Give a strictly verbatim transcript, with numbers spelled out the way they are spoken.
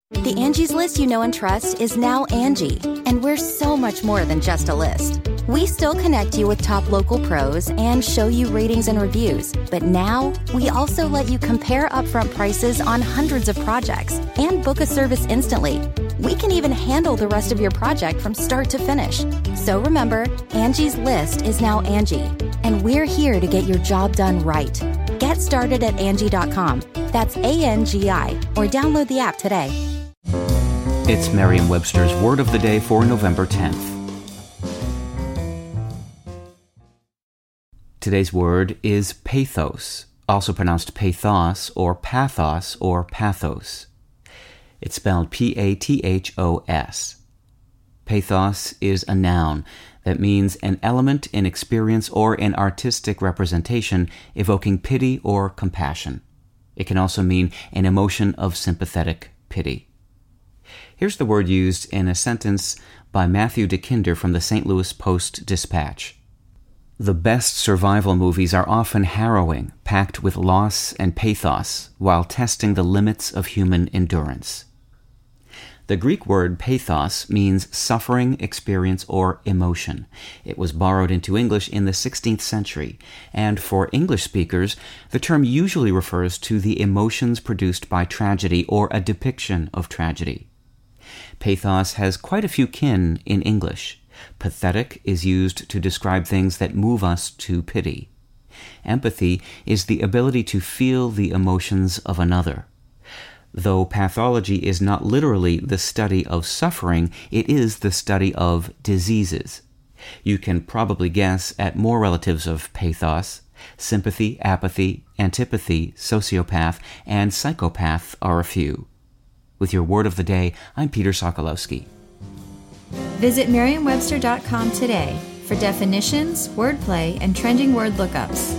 The Angie's List you know and trust is now Angie, and we're so much more than just a list. We still connect you with top local pros and show you ratings and reviews, but now we also let you compare upfront prices on hundreds of projects and book a service instantly. We can even handle the rest of your project from start to finish. So remember, Angie's List is now Angie, and we're here to get your job done right. Get started at Angie dot com. That's A N G I, or download the app today. It's Merriam-Webster's Word of the Day for November tenth. Today's word is pathos, also pronounced pathos or pathos or pathos. It's spelled P A T H O S. Pathos is a noun that means an element in experience or in artistic representation evoking pity or compassion. It can also mean an emotion of sympathetic pity. Here's the word used in a sentence by Matthew DeKinder from the Saint Louis Post-Dispatch. The best survival movies are often harrowing, packed with loss and pathos, while testing the limits of human endurance. The Greek word pathos means suffering, experience, or emotion. It was borrowed into English in the sixteenth century, and for English speakers, the term usually refers to the emotions produced by tragedy or a depiction of tragedy. Pathos has quite a few kin in English. Pathetic is used to describe things that move us to pity. Empathy is the ability to feel the emotions of another. Though pathology is not literally the study of suffering, it is the study of diseases. You can probably guess at more relatives of pathos. Sympathy, apathy, antipathy, sociopath, and psychopath are a few. With your Word of the Day, I'm Peter Sokolowski. Visit Merriam Webster dot com today for definitions, wordplay, and trending word lookups.